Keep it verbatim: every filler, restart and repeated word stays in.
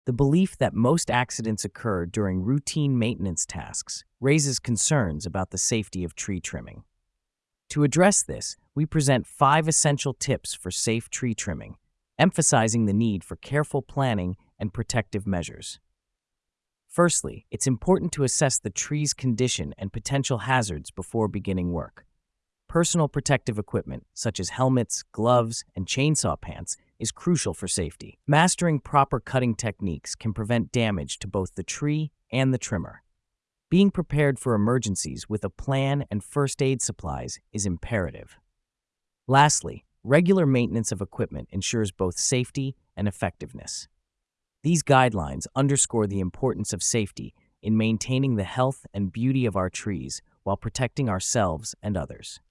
The belief that most accidents occur during routine maintenance tasks raises concerns about the safety of tree trimming. To address this, we present five essential tips for safe tree trimming, emphasizing the need for careful planning and protective measures. Firstly, it's important to assess the tree's condition and potential hazards before beginning work. Personal protective equipment, such as helmets, gloves, and chainsaw pants, is crucial for safety. Mastering proper cutting techniques can prevent damage to both the tree and the trimmer. Being prepared for emergencies with a plan and first aid supplies is imperative. Lastly, regular maintenance of equipment ensures both safety and effectiveness. These guidelines underscore the importance of safety in maintaining the health and beauty of our trees while protecting ourselves and others.